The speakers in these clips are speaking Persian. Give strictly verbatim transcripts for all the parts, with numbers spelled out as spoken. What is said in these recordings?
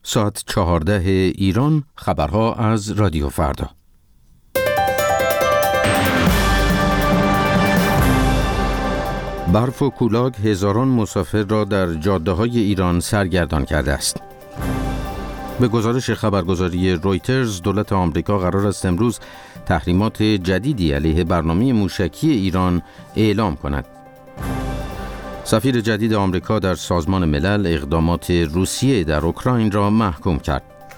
ساعت چهارده ایران، خبرها از رادیو فردا. برف و کولاک هزاران مسافر را در جاده‌های ایران سرگردان کرده است. به گزارش خبرگزاری رویترز، دولت آمریکا قرار است امروز تحریمات جدیدی علیه برنامه موشکی ایران اعلام کند. سفیر جدید آمریکا در سازمان ملل اقدامات روسیه در اوکراین را محکوم کرد.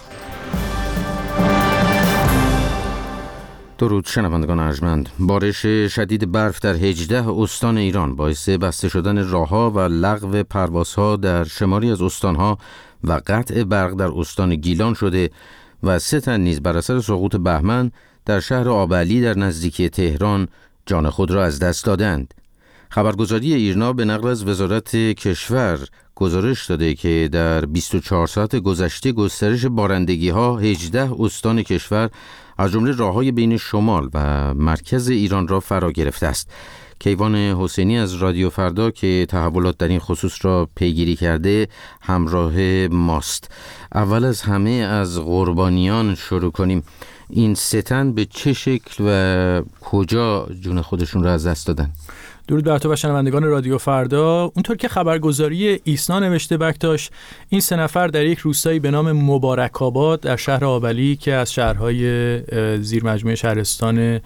درود شنوندگان ارجمند. بارش شدید برف در هجده استان ایران باعث بسته شدن راه‌ها و لغو پروازها در شماری از استانها و قطع برق در استان گیلان شده و سه تن نیز بر اثر سقوط بهمن در شهر آبعلی در نزدیکی تهران جان خود را از دست دادند. خبرگزاری ایرنا به نقل از وزارت کشور گزارش داده که در بیست و چهار ساعت گذشته گسترش بارندگی‌ها هجده استان کشور از جمله راه‌های بین شمال و مرکز ایران را فرا گرفته است. کیوان حسینی از رادیو فردا که تحولات در این خصوص را پیگیری کرده همراه ماست. اول از همه از قربانیان شروع کنیم. این سه تن به چه شکل و کجا جون خودشون را از دست دادن؟ درود بر تو و شنوندگان رادیو فردا. اونطور که خبرگزاری ایسنا نوشته بکتاش، این سه نفر در یک روستایی به نام مبارک آباد در شهر آبعلی که از شهرهای زیر مجموعه شهرستان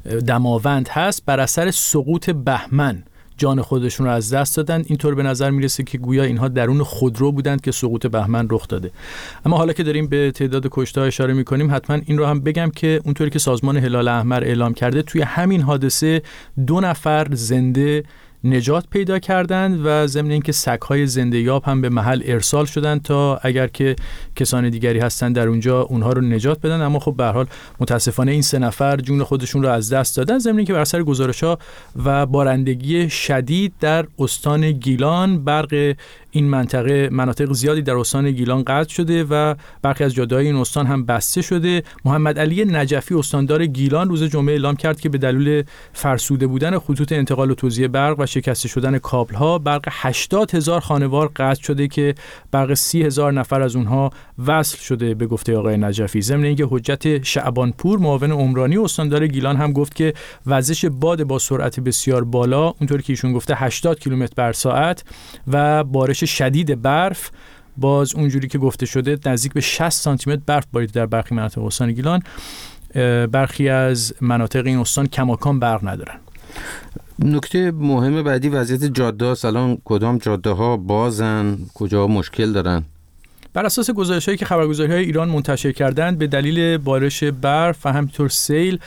دماوند هست بر اثر سقوط بهمن جان خودشون رو از دست دادن. اینطور به نظر میرسه که گویا اینها درون خودرو بودند که سقوط بهمن رخ داده. اما حالا که داریم به تعداد کشته‌ها اشاره میکنیم، حتما این رو هم بگم که اونطوری که سازمان هلال احمر اعلام کرده، توی همین حادثه دو نفر زنده نجات پیدا کردند و ضمن اینکه سگ‌های زنده یاب هم به محل ارسال شدند تا اگر که کسان دیگری هستن در اونجا اونها رو نجات بدن. اما خب به هر حال متاسفانه این سه نفر جون خودشون رو از دست دادن، ضمن اینکه بر اثر گزارش‌ها و بارندگی شدید در استان گیلان برق این منطقه مناطق زیادی در استان گیلان قطع شده و برخی از جاده‌های این استان هم بسته شده. محمد علی نجفی استاندار گیلان روز جمعه اعلام کرد که به دلیل فرسوده بودن خطوط انتقال و توزیع برق و شکسته شدن کابل‌ها برق هشتاد هزار خانوار قطع شده که برق سی هزار نفر از اونها وصل شده به گفته آقای نجفی. ضمن اینکه حجت شعبانپور معاون عمرانی استاندار گیلان هم گفت که وزش باد با سرعت بسیار بالا، اونطوری که ایشون گفته هشتاد کیلومتر بر ساعت و بارش شدید برف، باز اونجوری که گفته شده نزدیک به شصت سانتی متر برف بارید در برخی مناطق استان گیلان. برخی از مناطق این استان کماکان برق ندارن. نکته مهم بعدی وضعیت جاده است. الان کدام جاده ها بازن، کجا مشکل دارن؟ بر اساس گزارش‌هایی که خبرگزاری‌های ایران منتشر کردند، به دلیل بارش برف و همینطور سیل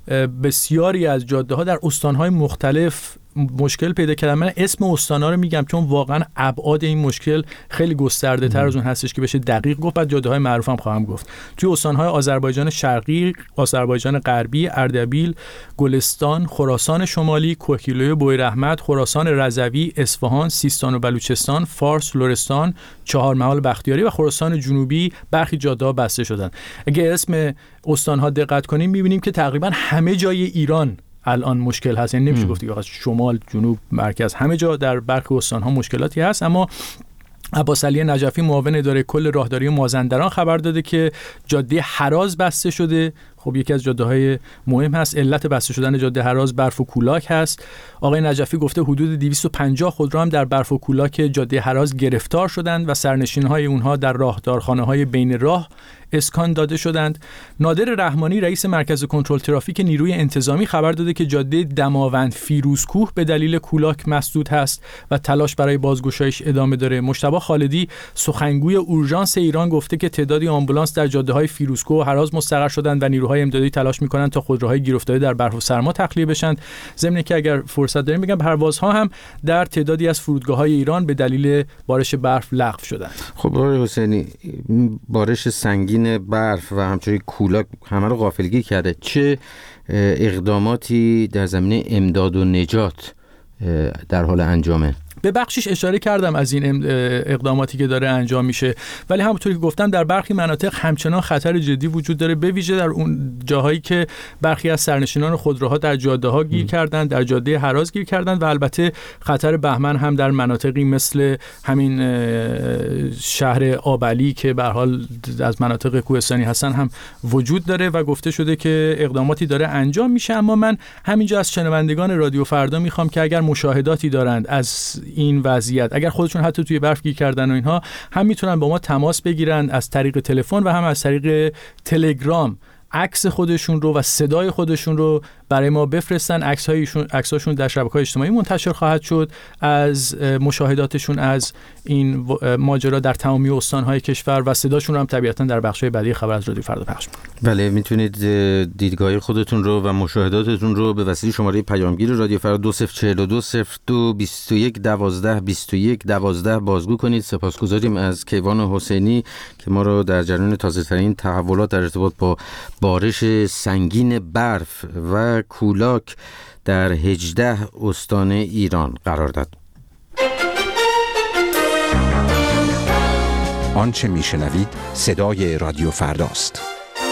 بسیاری از جاده‌ها در استان‌های مختلف مشکل پیدا کردن. من اسم استان‌ها رو میگم چون واقعا ابعاد این مشکل خیلی گسترده‌تر از اون هستش که بشه دقیق گفت. بعد جاده‌های معروف هم خواهم گفت. توی استان‌های آذربایجان شرقی، آذربایجان غربی، اردبیل، گلستان، خراسان شمالی، کوهگیلوی بویراحمد، خراسان رضوی، اصفهان، سیستان و بلوچستان، فارس، لرستان، چهارمحال بختیاری و خراسان جنوبی برخی جاده‌ها بسته شدن. اگه اسم استان‌ها دقت کنیم می‌بینیم که تقریباً همه جای ایران الان مشکل هست. یعنی نمیشه گفت که شمال، جنوب، مرکز، همه جا در برخی استان‌ها مشکلاتی هست. اما عباس علی نجفی معاون اداره کل راهداری مازندران خبر داده که جاده هراز بسته شده. خب یکی از جاده‌های مهم هست. علت بسته شدن جاده هراز برف و کولاک هست. آقای نجفی گفته حدود دویست و پنجاه خودرو هم در برف و کولاک جاده هراز گرفتار شدند و سرنشین‌های اونها در راهدارخانه‌های بین راه اسکان داده شدند. نادر رحمانی رئیس مرکز کنترل ترافیک نیروی انتظامی خبر داده که جاده دماوند فیروزکوه به دلیل کولاک مسدود هست و تلاش برای بازگشایش ادامه داره. مجتبی خالدی سخنگوی اورژانس ایران گفته که تعدادی آمبولانس در جاده‌های فیروزکوه و هراز مستقر شدند و نیروهای امدادی تلاش می‌کنند تا خودروهای گیر افتاده در برف و سرما تخلیه بشن. ضمن اینکه اگر فرصت داریم بگم پروازها هم در تعدادی از فرودگاه‌های ایران به دلیل بارش برف لغو شدند. خب آقای حسینی، بارش سنگین برف و همچنین کولاک همه رو غافلگیر کرده. چه اقداماتی در زمینه امداد و نجات در حال انجامه؟ به بخشش اشاره کردم از این اقداماتی که داره انجام میشه، ولی همونطوری که گفتم در برخی مناطق همچنان خطر جدی وجود داره، به ویژه در اون جاهایی که برخی از سرنشینان خودروها در جاده‌ها گیر کردن، در جاده هراز گیر کردن و البته خطر بهمن هم در مناطقی مثل همین شهر آبعلی که به هر حال از مناطق کوهستانی هستن هم وجود داره و گفته شده که اقداماتی داره انجام میشه. اما من همینجا از شنوندگان رادیو فردا میخوام که اگر مشاهداتی دارند از این وضعیت، اگر خودشون حتی توی برف گیر کردن و اینها، هم میتونن با ما تماس بگیرن از طریق تلفن و هم از طریق تلگرام، عکس خودشون رو و صدای خودشون رو برای ما بفرستن. عکس‌هایشون عکساشون در شبکه‌های اجتماعی منتشر خواهد شد از مشاهداتشون از این ماجرا در تمامی استان‌های کشور و صداشون رو هم طبیعتاً در بخش‌های بعدی خبر از رادیو فردا پخش می‌کنیم. بله، میتونید دیدگاه خودتون رو و مشاهداتتون رو به وسیله شماره پیامگیر رادیو فردا دو صفر چهار دو صفر دو بیست و یک دوازده بیست و یک دوازده بازگو کنید. سپاسگزاریم از کیوان حسینی که ما رو در جریان تازه‌ترین تحولات در ارتباط با بارش سنگین برف و کولاک در هجده استان ایران قرار داد. آنچه میشنوید صدای رادیو فرداست.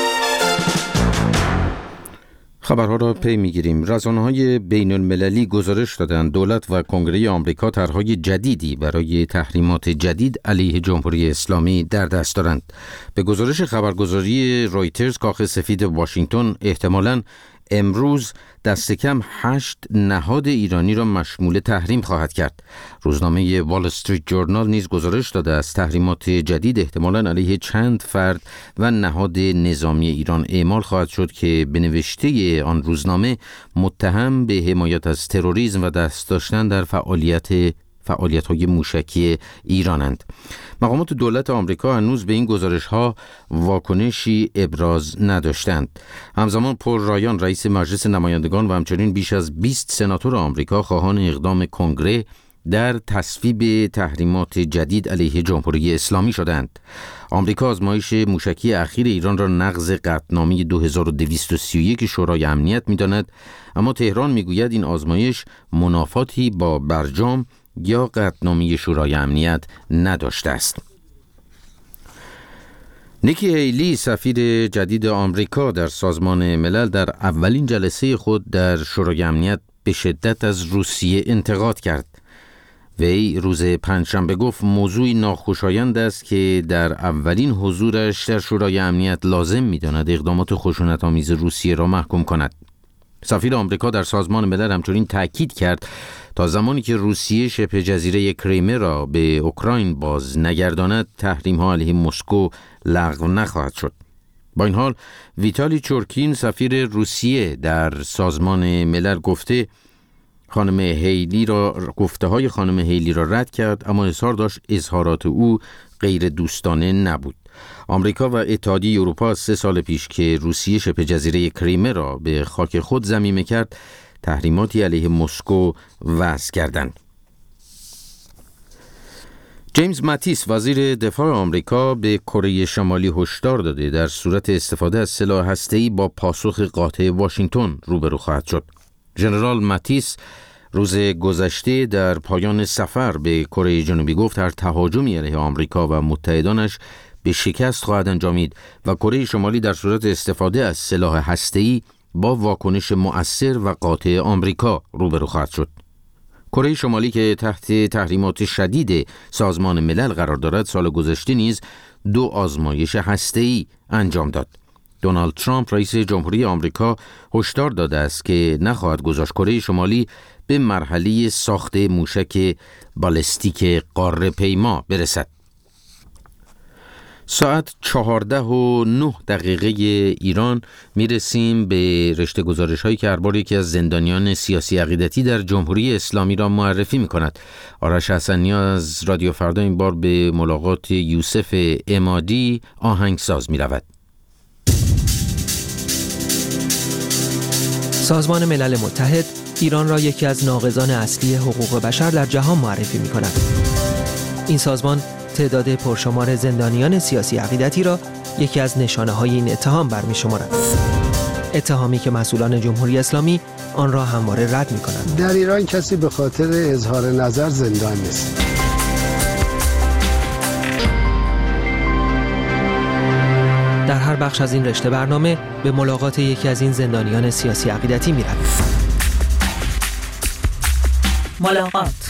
خبرها را پی میگیریم. رسانه‌های بین المللی گزارش دادند دولت و کنگره آمریکا طرح‌های جدیدی برای تحریمات جدید علیه جمهوری اسلامی در دست دارند. به گزارش خبرگزاری رویترز، کاخ سفید واشنگتن احتمالاً امروز دست کم هشت نهاد ایرانی را مشمول تحریم خواهد کرد. روزنامه وال استریت جورنال نیز گزارش داده است تحریمات جدید احتمالاً علیه چند فرد و نهاد نظامی ایران اعمال خواهد شد که به نوشته آن روزنامه متهم به حمایت از تروریسم و دست داشتن در فعالیت فعالیت‌های موشکی ایرانند. مقامات دولت آمریکا هنوز به این گزارش‌ها واکنشی ابراز نداشتند. همزمان پل رایان رئیس مجلس نمایندگان و همچنین بیش از بیست سناتور آمریکا خواهان اقدام کنگره در تصویب تحریمات جدید علیه جمهوری اسلامی شدند. آمریکا آزمایش موشکی اخیر ایران را نقض قطعنامه دو هزار و دویست و سی و یک شورای امنیت می‌داند، اما تهران می‌گوید این آزمایش منافاتی با برجام یا قطعنامه شورای امنیت نداشته است. نیکی هیلی، سفیر جدید آمریکا در سازمان ملل، در اولین جلسه خود در شورای امنیت به شدت از روسیه انتقاد کرد. وی روز پنجشنبه گفت موضوعی ناخوشایند است که در اولین حضورش در شورای امنیت لازم می‌داند اقدامات خشونت‌آمیز روسیه را محکوم کند. سفیر آمریکا در سازمان ملل همچنین تاکید کرد تا زمانی که روسیه شبه جزیره کریمه را به اوکراین باز نگرداند، تحریم‌ها علیه مسکو لغو نخواهد شد. با این حال ویتالی چورکین، سفیر روسیه در سازمان ملل، گفته خانم هیلی را گفته های خانم هیلی را رد کرد، اما اظهار داشت اظهارات او غیر دوستانه نبود. آمریکا و اتحادیه اروپا سه سال پیش که روسیه شبه جزیره کریمه را به خاک خود ضمیمه کرد، تحریماتی علیه مسکو وضع کردند. جیمز ماتیس، وزیر دفاع آمریکا، به کره شمالی هشدار داده در صورت استفاده از سلاح هسته‌ای با پاسخ قاطع واشنگتن روبرو خواهد شد. ژنرال ماتیس روز گذشته در پایان سفر به کره جنوبی گفت هر تهاجمی علیه آمریکا و متحدانش به شکست خواهد انجامید و کره شمالی در صورت استفاده از سلاح هسته‌ای با واکنش مؤثر و قاطع آمریکا روبرو خواهد شد. کره شمالی که تحت تحریمات شدید سازمان ملل قرار دارد، سال گذشته نیز دو آزمایش هسته‌ای انجام داد. دونالد ترامپ، رئیس جمهوری آمریکا، هشدار داده است که نخواهد گذاشت کره شمالی به مرحله ساخت موشک بالستیک قاره پیما برسد. ساعت چهارده و نه دقیقه ایران میرسیم به رشته گزارش هایی که اخبار یکی از زندانیان سیاسی عقیدتی در جمهوری اسلامی را معرفی می کند. آرش حسنی از رادیو فردا این بار به ملاقات یوسف عمادی آهنگساز می رود. سازمان ملل متحد ایران را یکی از ناقضان اصلی حقوق بشر در جهان معرفی می کند. این سازمان تعداد پرشمار زندانیان سیاسی عقیدتی را یکی از نشانه‌های این اتهام برمی‌شمارد. اتهامی که مسئولان جمهوری اسلامی آن را همواره رد می‌کنند. در ایران کسی به خاطر اظهار نظر زندان نیست. در هر بخش از این رشته برنامه به ملاقات یکی از این زندانیان سیاسی عقیدتی می‌رویم. ملاقات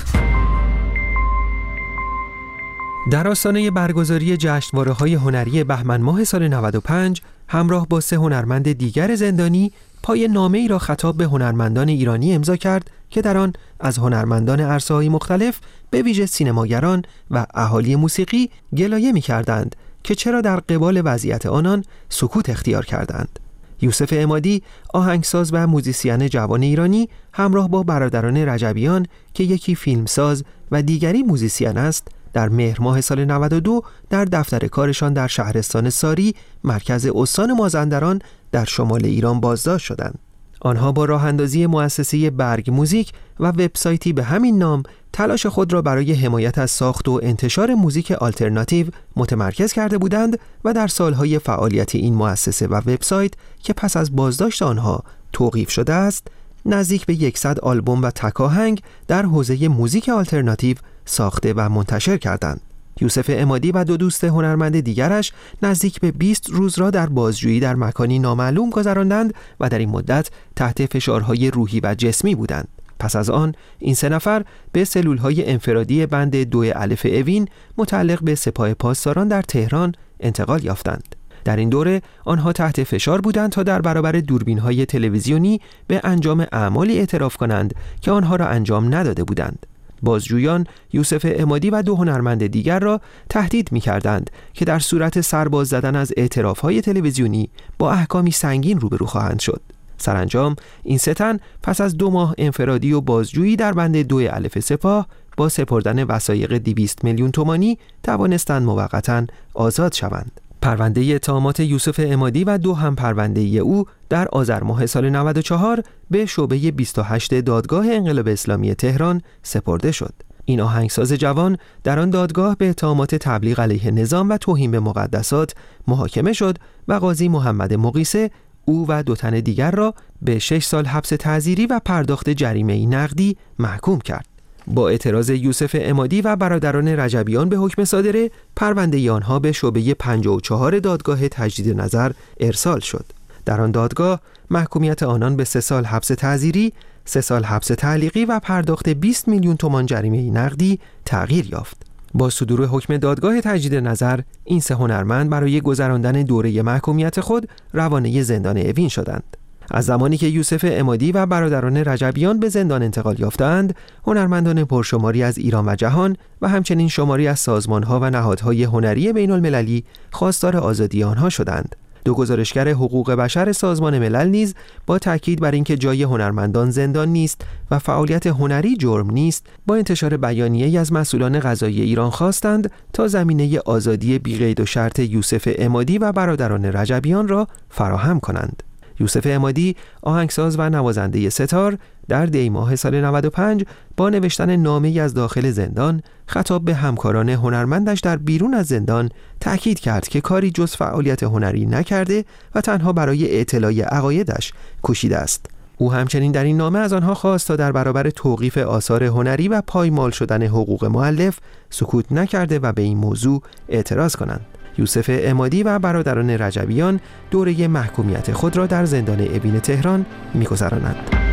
در آستانه برگزاری جشنواره‌های هنری بهمن ماه سال نود و پنج همراه با سه هنرمند دیگر زندانی پای نامه‌ای را خطاب به هنرمندان ایرانی امضا کرد که در آن از هنرمندان عرصه‌های مختلف به ویژه سینماگران و اهالی موسیقی گلایه می‌کردند که چرا در قبال وضعیت آنان سکوت اختیار کردند. یوسف عمادی، آهنگساز و موزیسین جوان ایرانی، همراه با برادران رجبیان که یکی فیلمساز و دیگری موزیسین است، در مهر ماه سال نود و دو در دفتر کارشان در شهرستان ساری، مرکز استان مازندران در شمال ایران بازداشت شدند. آنها با راه اندازی مؤسسه برگ موزیک و وبسایتی به همین نام تلاش خود را برای حمایت از ساخت و انتشار موزیک آلترناتیو متمرکز کرده بودند و در سالهای فعالیت این مؤسسه و وبسایت که پس از بازداشت آنها توقیف شده است، نزدیک به صد آلبوم و تک آهنگ در حوزه موزیک آلترناتیو ساخته و منتشر کردند. یوسف عمادی و دو دوست هنرمند دیگرش نزدیک به بیست روز را در بازجویی در مکانی نامعلوم گذراندند و در این مدت تحت فشارهای روحی و جسمی بودند. پس از آن این سه نفر به سلولهای انفرادی بند دو الف اوین متعلق به سپاه پاسداران در تهران انتقال یافتند. در این دوره آنها تحت فشار بودند تا در برابر دوربین‌های تلویزیونی به انجام اعمالی اعتراف کنند که آنها را انجام نداده بودند. بازجویان یوسف عمادی و دو هنرمند دیگر را تهدید می‌کردند که در صورت سرباز زدن از اعتراف‌های تلویزیونی با احکامی سنگین روبرو خواهند شد. سرانجام این سه تن پس از دو ماه انفرادی و بازجویی در بند دو الف سپاه با سپردن وثایق دویست میلیون تومانی توانستند موقتاً آزاد شوند. پرونده اتهامات یوسف عمادی و دو هم پرونده او در آذر ماه سال نود و چهار به شعبه بیست و هشت دادگاه انقلاب اسلامی تهران سپرده شد. این آهنگساز جوان در آن دادگاه به اتهامات تبلیغ علیه نظام و توهین به مقدسات محاکمه شد و قاضی محمد مقیسه او و دو تن دیگر را به شش سال حبس تعزیری و پرداخت جریمه نقدی محکوم کرد. با اعتراض یوسف عمادی و برادران رجبیان به حکم صادره، پرونده آنها به شعبه پنجاه و چهار دادگاه تجدید نظر ارسال شد. در آن دادگاه محکومیت آنان به سه سال حبس تعزیری، سه سال حبس تعلیقی و پرداخت بیست میلیون تومان جریمه نقدی تغییر یافت. با صدور حکم دادگاه تجدید نظر، این سه هنرمند برای گذراندن دوره محکومیت خود روانه زندان اوین شدند. از زمانی که یوسف عمادی و برادران رجبیان به زندان انتقال یافتند، هنرمندان پرشماری از ایران و جهان و همچنین شماری از سازمان‌ها و نهادهای هنری بین‌المللی خواستار آزادی آنها شدند. دو گزارشگر حقوق بشر سازمان ملل نیز با تاکید بر اینکه جای هنرمندان زندان نیست و فعالیت هنری جرم نیست، با انتشار بیانیه‌ای از مسئولان قضایی ایران خواستند تا زمینه آزادی بی‌قید و شرط یوسف عمادی و برادران رجبیان را فراهم کنند. یوسف عمادی، آهنگساز و نوازنده ستار، در دی ماه سال نود و پنج با نوشتن نامه‌ای از داخل زندان خطاب به همکاران هنرمندش در بیرون از زندان تأکید کرد که کاری جز فعالیت هنری نکرده و تنها برای اطلاع عقایدش کوشیده است. او همچنین در این نامه از آنها خواست تا در برابر توقیف آثار هنری و پایمال شدن حقوق مؤلف سکوت نکرده و به این موضوع اعتراض کنند. یوسف عمادی و برادران رجبیان دوره محکومیت خود را در زندان اوین تهران می‌گذرانند.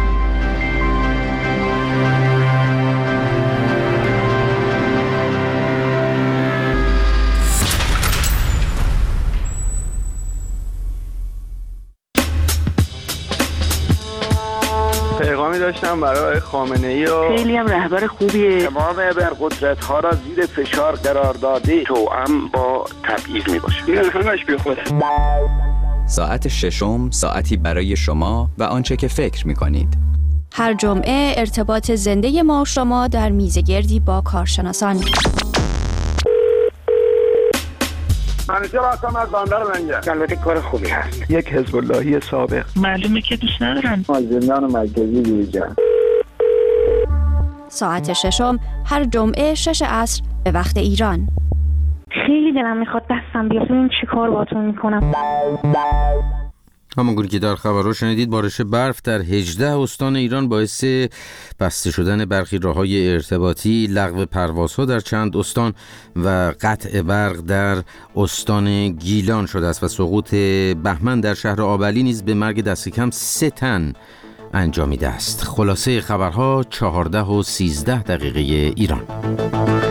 پیغامی داشتم برای خامنه‌ای و خیلی هم رهبر خوبیه. تمام ابرقدرت ها را زیر فشار قرار داده، توأم با تبعیض میباشه. این همش بی خوده. ساعت ششم، ساعتی برای شما و آنچه که فکر میکنید. هر جمعه ارتباط زنده ما و شما در میزگردی با کارشناسان. منیجر هستم از بندر منجر. البته کار خوبی هست. یک حزب اللهی سابق. معلومه که دوست ندارن. از زندان مرکزی بیرون. ساعت ششم هر جمعه شش عصر به وقت ایران. خیلی دلم میخواد دستم بیاد. این چی کار باهاتون میکنم؟ همونگونه که در خبرها شنیدید، بارش برف در هجده استان ایران باعث بسته شدن برخی راه‌های ارتباطی، لغو پروازها در چند استان و قطع برق در استان گیلان شده است و سقوط بهمن در شهر آبلی نیز به مرگ دست کم سه تن انجامیده است. خلاصه خبرها چهارده و سیزده دقیقه ایران.